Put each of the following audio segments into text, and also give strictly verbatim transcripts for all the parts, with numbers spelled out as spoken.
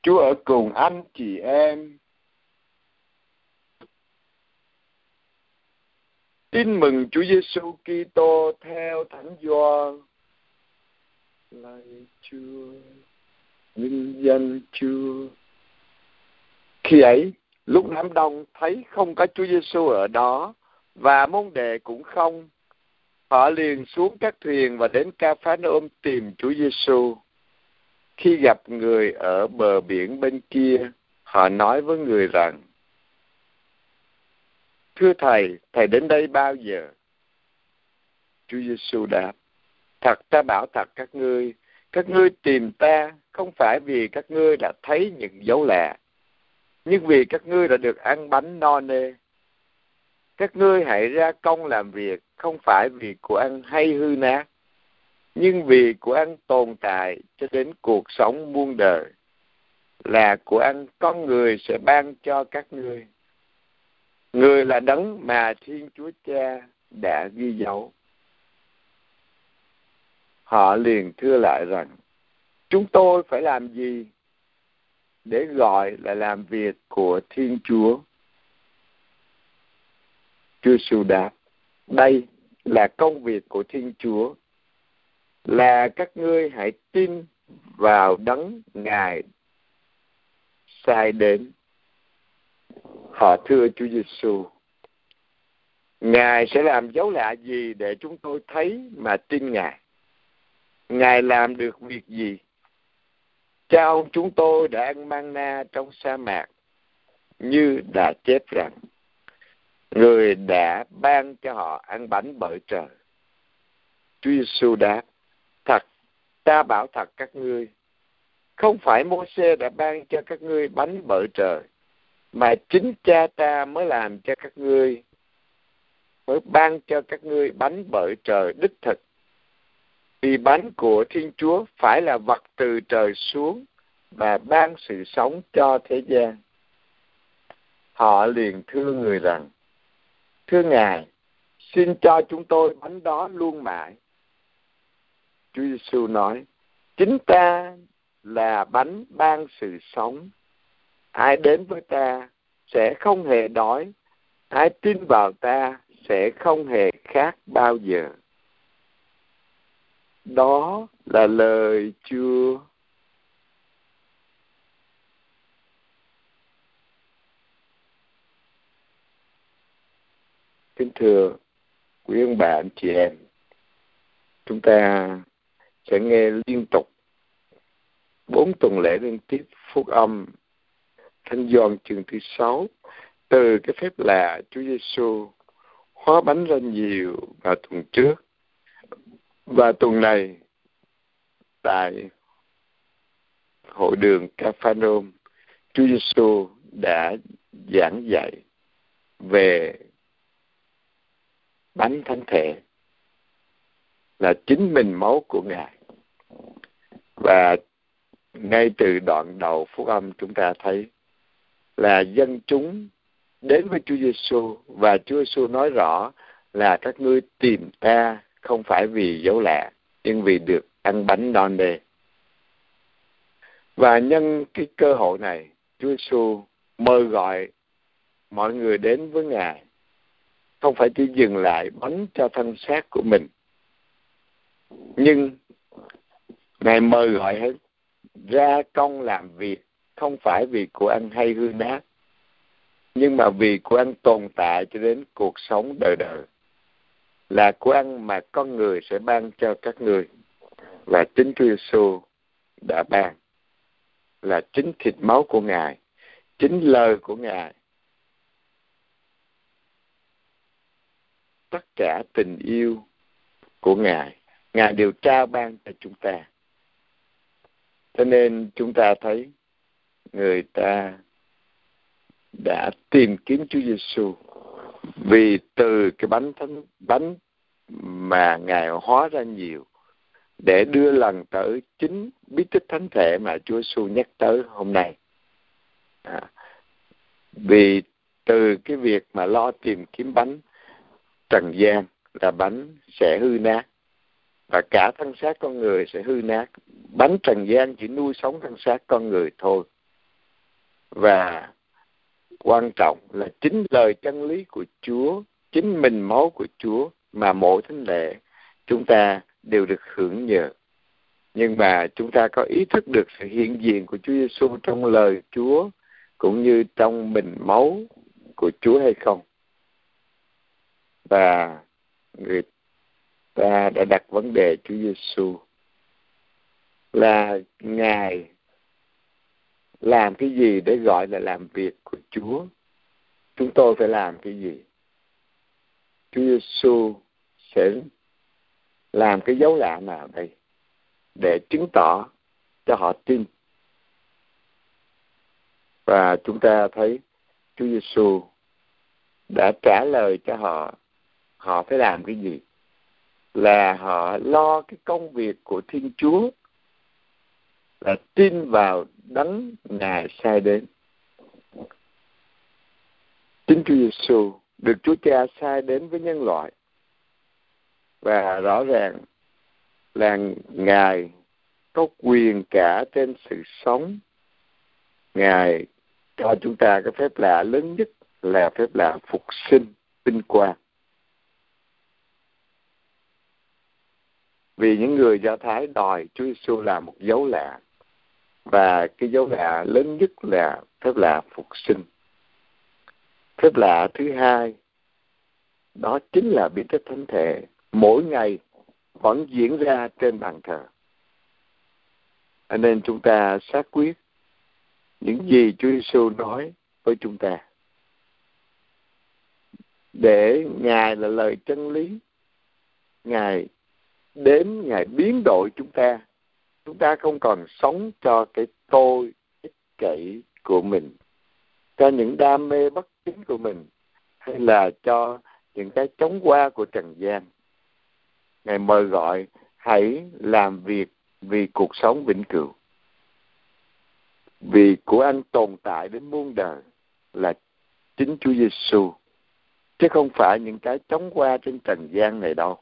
Chúa ở cùng anh chị em. Tin mừng Chúa Giêsu Kitô theo Thánh Gioan. Lạy Chúa, vinh danh Chúa. Khi ấy, lúc đám đông thấy không có Chúa Giêsu ở đó và môn đệ cũng không, họ liền xuống các thuyền và đến Ca-phác-na-um tìm Chúa Giêsu. Khi gặp người ở bờ biển bên kia, họ nói với người rằng: Thưa Thầy, Thầy đến đây bao giờ? Chúa Giêsu đáp: Thật ta bảo thật các ngươi, các ngươi tìm ta không phải vì các ngươi đã thấy những dấu lạ, nhưng vì các ngươi đã được ăn bánh no nê. Các ngươi hãy ra công làm việc, không phải vì của ăn hay hư nát, nhưng vì của ăn tồn tại cho đến cuộc sống muôn đời, là của ăn con người sẽ ban cho các ngươi. Người là đấng mà Thiên Chúa Cha đã ghi dấu. Họ liền thưa lại rằng: Chúng tôi phải làm gì để gọi là làm việc của Thiên Chúa? Chúa Giêsu đáp: Đây là công việc của Thiên Chúa, là các ngươi hãy tin vào đấng Ngài sai đến. Họ thưa Chúa Giêsu: Ngài sẽ làm dấu lạ gì để chúng tôi thấy mà tin Ngài? Ngài làm được việc gì? Cha ông chúng tôi đã ăn manna trong sa mạc, như đã chép rằng: Người đã ban cho họ ăn bánh bởi trời. Chúa Giêsu đáp: Thật, ta bảo thật các ngươi, không phải Mô-sê đã ban cho các ngươi bánh bởi trời, mà chính Cha ta mới làm cho các ngươi, mới ban cho các ngươi bánh bởi trời đích thực. Vì bánh của Thiên Chúa phải là vật từ trời xuống và ban sự sống cho thế gian. Họ liền thưa người rằng: Thưa Ngài, xin cho chúng tôi bánh đó luôn mãi. Chúa Giêsu nói: Chính ta là bánh ban sự sống. Ai đến với ta sẽ không hề đói, ai tin vào ta sẽ không hề khát bao giờ. Đó là lời Chúa. Kính thưa quý ông bà anh chị em, chúng ta sẽ nghe liên tục bốn tuần lễ liên tiếp phúc âm Thánh Gioan chương thứ sáu, từ cái phép lạ Chúa Giêsu hóa bánh ra nhiều vào tuần trước, và tuần này tại hội đường Ca-phác-na-um, Chúa Giêsu đã giảng dạy về bánh thánh thể, là chính mình máu của Ngài. Và ngay từ đoạn đầu phúc âm chúng ta thấy là dân chúng đến với Chúa Giêsu, và Chúa Giêsu nói rõ là các ngươi tìm ta không phải vì dấu lạ, nhưng vì được ăn bánh no nê. Và nhân cái cơ hội này, Chúa Giêsu mời gọi mọi người đến với Ngài, không phải chỉ dừng lại bánh cho thân xác của mình, nhưng Ngài mời gọi hết ra công làm việc, không phải vì của ăn hay hư nát, nhưng mà vì của ăn tồn tại cho đến cuộc sống đời đời, là của ăn mà con người sẽ ban cho các người. Và chính Chúa Giêsu đã ban, là chính thịt máu của Ngài, chính lời của Ngài, tất cả tình yêu của Ngài, Ngài đều trao ban cho chúng ta. Cho nên chúng ta thấy người ta đã tìm kiếm Chúa Giêsu, vì từ cái bánh thánh bánh mà Ngài hóa ra nhiều để đưa lần tới chính bí tích thánh thể mà Chúa Giêsu nhắc tới hôm nay. À, vì từ cái việc mà lo tìm kiếm bánh trần gian là bánh sẽ hư nát, và cả thân xác con người sẽ hư nát. Bánh trần gian chỉ nuôi sống thân xác con người thôi, Và quan trọng là chính lời chân lý của Chúa, chính mình máu của Chúa mà mỗi thánh lễ chúng ta đều được hưởng nhờ. Nhưng mà chúng ta có ý thức được sự hiện diện của Chúa Giêsu trong lời Chúa cũng như trong mình máu của Chúa hay không? Và người ta đã đặt vấn đề Chúa Giêsu là Ngài làm cái gì để gọi là làm việc của Chúa? Chúng tôi phải làm cái gì? Chúa Giêsu sẽ làm cái dấu lạ nào đây để chứng tỏ cho họ tin? Và chúng ta thấy Chúa Giêsu đã trả lời cho họ, họ phải làm cái gì? Là họ lo cái công việc của Thiên Chúa, là tin vào đấng Ngài sai đến. Chính Chúa Giêsu được Chúa Cha sai đến với nhân loại, và rõ ràng là Ngài có quyền cả trên sự sống. Ngài cho chúng ta cái phép lạ lớn nhất là phép lạ phục sinh vinh quang. Vì những người Do Thái đòi Chúa Giêsu làm một dấu lạ, và cái dấu lạ lớn nhất là phép lạ phục sinh. Phép lạ thứ hai đó chính là biến tích thánh thể, mỗi ngày vẫn diễn ra trên bàn thờ. Cho nên chúng ta xác quyết những gì Chúa Giêsu nói với chúng ta, để Ngài là lời chân lý. Ngài đến, Ngài biến đổi chúng ta. Chúng ta không còn sống cho cái tôi ích kỷ của mình, cho những đam mê bất chính của mình, hay là cho những cái chóng qua của trần gian. Ngài mời gọi hãy làm việc vì cuộc sống vĩnh cửu, vì của anh tồn tại đến muôn đời là chính Chúa Giêsu, chứ không phải những cái chóng qua trên trần gian này đâu.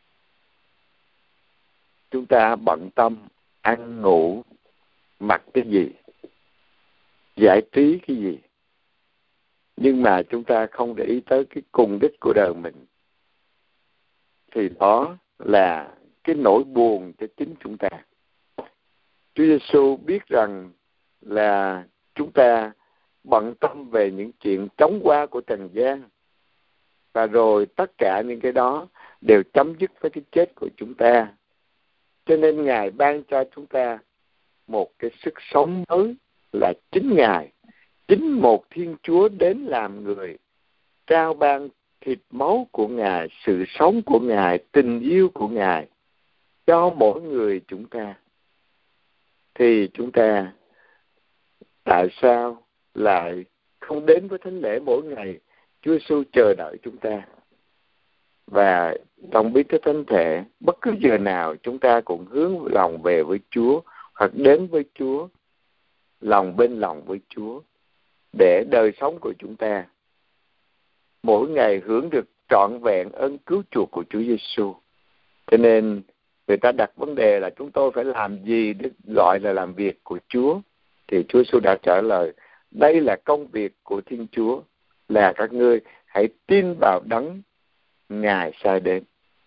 Chúng ta bận tâm ăn ngủ, mặc cái gì, giải trí cái gì, nhưng mà chúng ta không để ý tới cái cùng đích của đời mình, thì đó là cái nỗi buồn cho chính chúng ta. Chúa Giêsu biết rằng là chúng ta bận tâm về những chuyện chóng qua của trần gian, và rồi tất cả những cái đó đều chấm dứt với cái chết của chúng ta. Cho nên Ngài ban cho chúng ta một cái sức sống mới, là chính Ngài, chính một Thiên Chúa đến làm người, trao ban thịt máu của Ngài, sự sống của Ngài, tình yêu của Ngài cho mỗi người chúng ta. Thì chúng ta tại sao lại không đến với thánh lễ mỗi ngày? Chúa Giêsu chờ đợi chúng ta. Và trong bí tích thánh thể, bất cứ giờ nào chúng ta cũng hướng lòng về với Chúa, hoặc đến với Chúa, lòng bên lòng với Chúa, để đời sống của chúng ta mỗi ngày hưởng được trọn vẹn ơn cứu chuộc của Chúa Giêsu. Cho nên người ta đặt vấn đề là chúng tôi phải làm gì để gọi là làm việc của Chúa? Thì Chúa Giêsu đã trả lời, đây là công việc của Thiên Chúa, là các ngươi hãy tin vào đấng Ngài sai đến.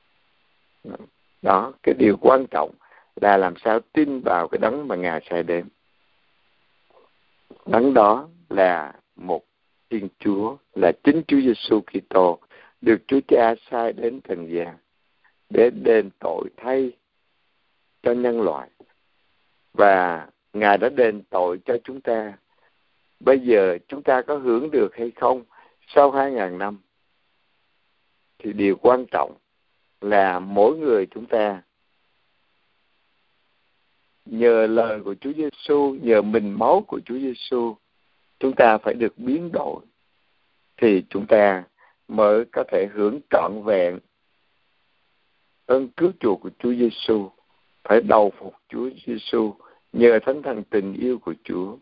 Đó, cái điều quan trọng là làm sao tin vào cái đấng mà Ngài sai đến. Đấng đó là một Thiên Chúa, là chính Chúa Giêsu Kitô, được Chúa Cha sai đến trần gian để đền tội thay cho nhân loại. Và Ngài đã đền tội cho chúng ta. Bây giờ chúng ta có hưởng được hay không sau hai ngàn năm? Thì điều quan trọng là mỗi người chúng ta nhờ lời của Chúa Giêsu, nhờ mình máu của Chúa Giêsu, chúng ta phải được biến đổi, thì chúng ta mới có thể hưởng trọn vẹn ơn cứu chuộc của Chúa Giêsu, phải đầu phục Chúa Giêsu nhờ thánh thần tình yêu của Chúa.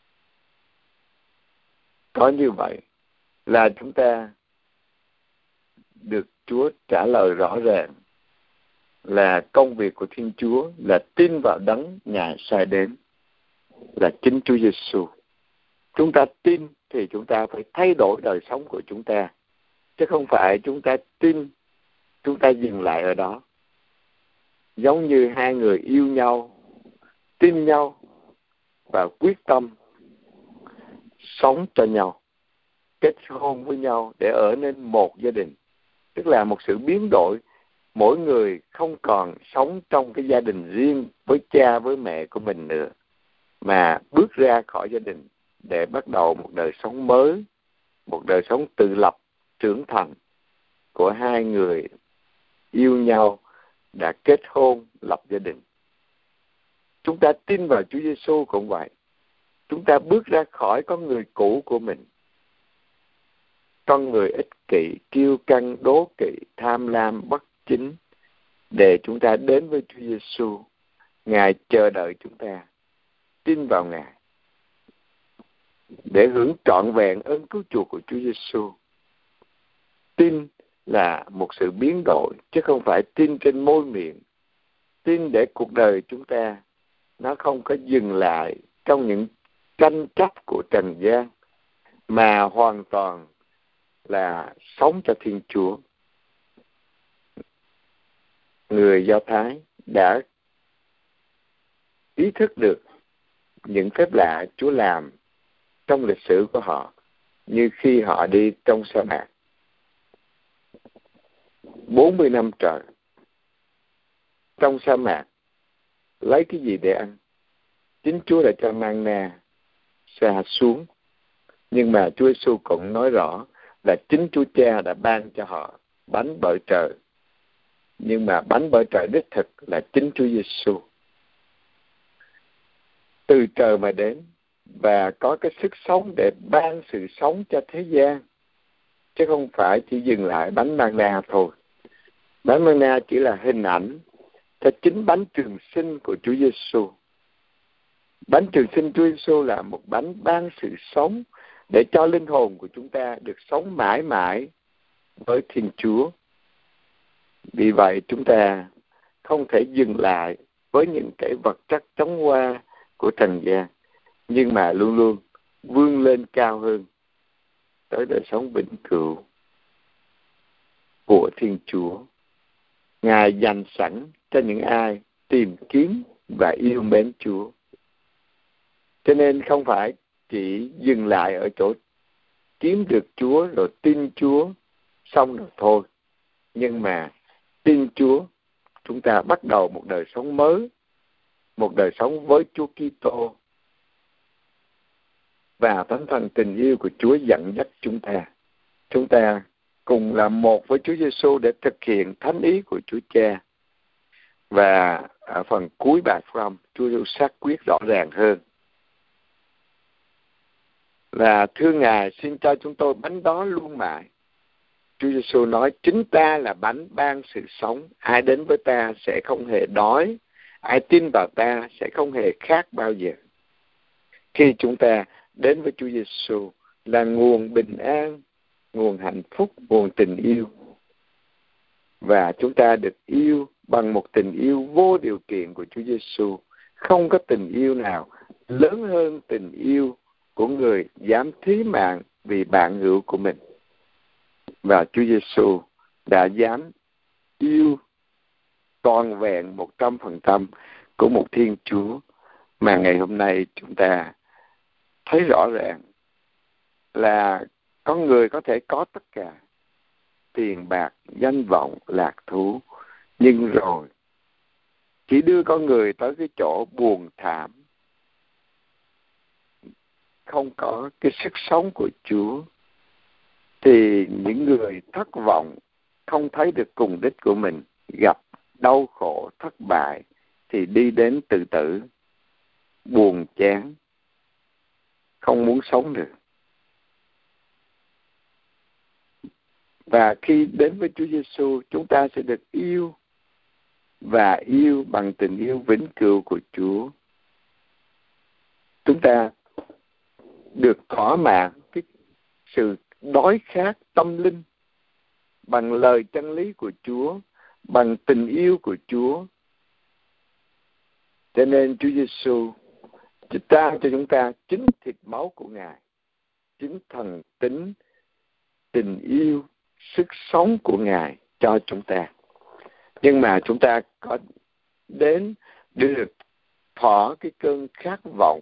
Có như vậy là chúng ta được Chúa trả lời rõ ràng là công việc của Thiên Chúa là tin vào đấng Ngài sai đến, là chính Chúa Giêsu. Chúng ta tin thì chúng ta phải thay đổi đời sống của chúng ta, chứ không phải chúng ta tin chúng ta dừng lại ở đó. Giống như hai người yêu nhau, tin nhau và quyết tâm sống cho nhau, kết hôn với nhau để ở nên một gia đình. Tức là một sự biến đổi, mỗi người không còn sống trong cái gia đình riêng với cha với mẹ của mình nữa, mà bước ra khỏi gia đình để bắt đầu một đời sống mới, một đời sống tự lập, trưởng thành của hai người yêu nhau, đã kết hôn, lập gia đình. Chúng ta tin vào Chúa Giêsu cũng vậy. Chúng ta bước ra khỏi con người cũ của mình, con người ích kỷ, kiêu căng, đố kỵ, tham lam, bất chính, để chúng ta đến với Chúa Giêsu. Ngài chờ đợi chúng ta tin vào Ngài để hưởng trọn vẹn ơn cứu chuộc của Chúa Giêsu. Tin là một sự biến đổi, chứ không phải tin trên môi miệng. Tin để cuộc đời chúng ta nó không có dừng lại trong những tranh chấp của trần gian, mà hoàn toàn là sống cho Thiên Chúa. Người Do Thái đã ý thức được những phép lạ Chúa làm trong lịch sử của họ, như khi họ đi trong sa mạc bốn mươi năm trời. Trong sa mạc lấy cái gì để ăn? Chính Chúa đã cho mang-na sa xuống, nhưng mà Chúa Giêsu cũng nói rõ là chính Chúa Cha đã ban cho họ bánh bởi trời, nhưng mà bánh bởi trời đích thực là chính Chúa Giêsu từ trời mà đến, và có cái sức sống để ban sự sống cho thế gian, chứ không phải chỉ dừng lại bánh mang-na thôi. Bánh mang-na chỉ là hình ảnh cho chính bánh trường sinh của Chúa Giêsu. Bánh trường sinh Chúa Giêsu là một bánh ban sự sống để cho linh hồn của chúng ta được sống mãi mãi với Thiên Chúa. Vì vậy chúng ta không thể dừng lại với những cái vật chất chóng qua của trần gian, nhưng mà luôn luôn vươn lên cao hơn tới đời sống vĩnh cửu của Thiên Chúa. Ngài dành sẵn cho những ai tìm kiếm và yêu mến Chúa. Cho nên không phải chỉ dừng lại ở chỗ kiếm được Chúa rồi tin Chúa xong rồi thôi, nhưng mà tin Chúa, chúng ta bắt đầu một đời sống mới, một đời sống với Chúa Kitô, và Thánh Thần tình yêu của Chúa dẫn dắt chúng ta. Chúng ta cùng làm một với Chúa Giêsu để thực hiện thánh ý của Chúa Cha. Và ở phần cuối bài phúc âm, Chúa Giêsu xác quyết rõ ràng hơn là: thưa Ngài, xin cho chúng tôi bánh đó luôn mãi. Chúa Giêsu nói: chính ta là bánh ban sự sống, ai đến với ta sẽ không hề đói, ai tin vào ta sẽ không hề khát bao giờ. Khi chúng ta đến với Chúa Giêsu là nguồn bình an, nguồn hạnh phúc, nguồn tình yêu, và chúng ta được yêu bằng một tình yêu vô điều kiện của Chúa Giêsu. Không có tình yêu nào lớn hơn tình yêu của người dám thí mạng vì bạn hữu của mình. Và Chúa Giêsu đã dám yêu toàn vẹn một trăm phần trăm của một Thiên Chúa, mà ngày hôm nay chúng ta thấy rõ ràng là con người có thể có tất cả tiền bạc, danh vọng, lạc thú, nhưng rồi chỉ đưa con người tới cái chỗ buồn thảm, không có cái sức sống của Chúa, thì những người thất vọng, không thấy được cùng đích của mình, gặp đau khổ, thất bại, thì đi đến tự tử, buồn chán, không muốn sống được. Và khi đến với Chúa Giêsu, chúng ta sẽ được yêu, và yêu bằng tình yêu vĩnh cửu của Chúa. Chúng ta được thỏa mãn cái sự đói khát tâm linh bằng lời chân lý của Chúa, bằng tình yêu của Chúa. Cho nên Chúa Giêsu trao cho chúng ta chính thịt máu của Ngài, chính thần tính, tình yêu, sức sống của Ngài cho chúng ta. Nhưng mà chúng ta có đến được thỏa cái cơn khát vọng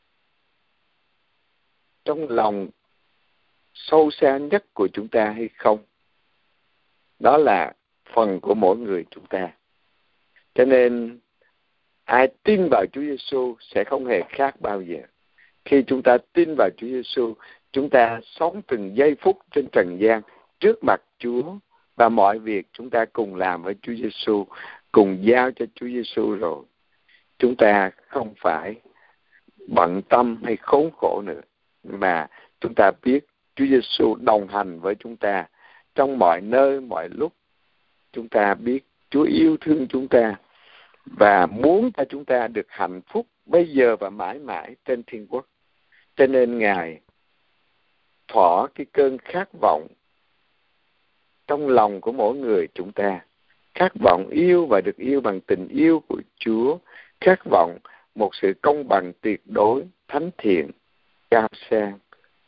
trong lòng sâu xa nhất của chúng ta hay không? Đó là phần của mỗi người chúng ta. Cho nên ai tin vào Chúa Giêsu sẽ không hề khác bao giờ. Khi chúng ta tin vào Chúa Giêsu, chúng ta sống từng giây phút trên trần gian trước mặt Chúa, và mọi việc chúng ta cùng làm với Chúa Giêsu, cùng giao cho Chúa Giêsu rồi. Chúng ta không phải bận tâm hay khốn khổ nữa, mà chúng ta biết Chúa Giêsu đồng hành với chúng ta trong mọi nơi, mọi lúc. Chúng ta biết Chúa yêu thương chúng ta và muốn cho chúng ta được hạnh phúc bây giờ và mãi mãi trên thiên quốc. Cho nên Ngài thỏa cái cơn khát vọng trong lòng của mỗi người chúng ta, khát vọng yêu và được yêu bằng tình yêu của Chúa, khát vọng một sự công bằng tuyệt đối, thánh thiện, cao sang.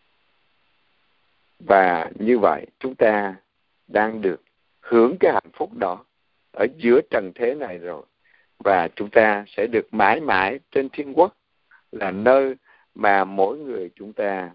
Và như vậy chúng ta đang được hưởng cái hạnh phúc đó ở giữa trần thế này rồi. Và chúng ta sẽ được mãi mãi trên thiên quốc, là nơi mà mỗi người chúng ta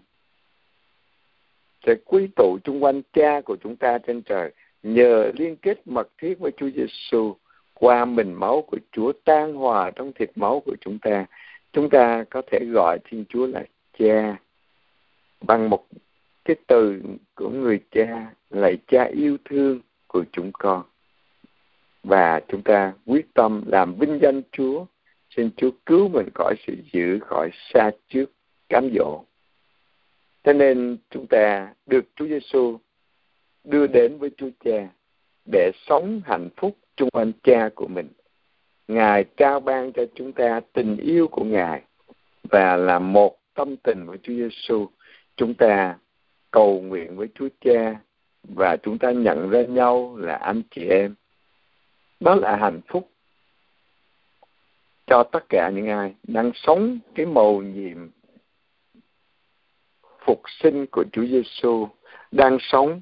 sẽ quy tụ chung quanh Cha của chúng ta trên trời, nhờ liên kết mật thiết với Chúa Giêsu qua mình máu của Chúa tan hòa trong thịt máu của chúng ta. Chúng ta có thể gọi Thiên Chúa là Cha bằng một cái từ của người cha, là Cha yêu thương của chúng con. Và chúng ta quyết tâm làm vinh danh Chúa, xin Chúa cứu mình khỏi sự dữ, khỏi sa trước cám dỗ. Cho nên chúng ta được Chúa Giêsu đưa đến với Chúa Cha để sống hạnh phúc chung quanh Cha của mình. Ngài trao ban cho chúng ta tình yêu của Ngài và là một tâm tình với Chúa Giêsu. Chúng ta cầu nguyện với Chúa Cha và chúng ta nhận ra nhau là anh chị em. Đó là hạnh phúc cho tất cả những ai đang sống cái mầu nhiệm phục sinh của Chúa Giêsu, đang sống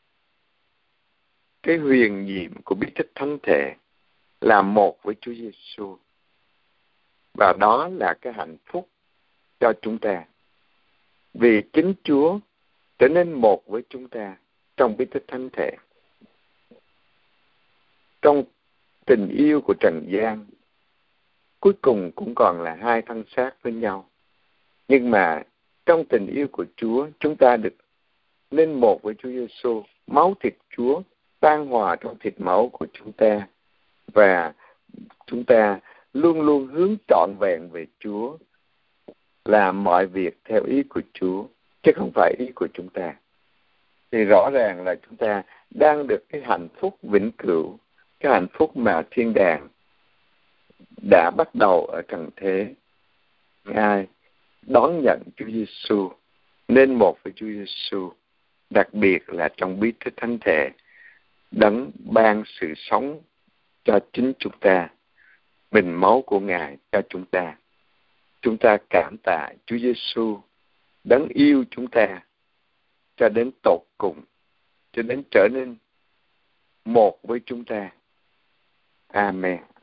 cái huyền nhiệm của bí tích thánh thể, là một với Chúa Giêsu. Và đó là cái hạnh phúc cho chúng ta, vì chính Chúa trở nên một với chúng ta trong bí tích thánh thể. Trong tình yêu của trần gian, cuối cùng cũng còn là hai thân xác với nhau. Nhưng mà trong tình yêu của Chúa, chúng ta được nên một với Chúa Giêsu. Máu thịt Chúa tan hòa trong thịt máu của chúng ta, và chúng ta luôn luôn hướng trọn vẹn về Chúa, làm mọi việc theo ý của Chúa, chứ không phải ý của chúng ta. Thì rõ ràng là chúng ta đang được cái hạnh phúc vĩnh cửu, cái hạnh phúc mà thiên đàng đã bắt đầu ở trần thế. Ai đón nhận Chúa Giêsu, nên một với Chúa Giêsu, đặc biệt là trong bí tích thánh thể, đấng ban sự sống cho chính chúng ta, bình máu của Ngài cho chúng ta. Chúng ta cảm tạ Chúa Giêsu, đấng yêu chúng ta cho đến tột cùng, cho đến trở nên một với chúng ta. Amen.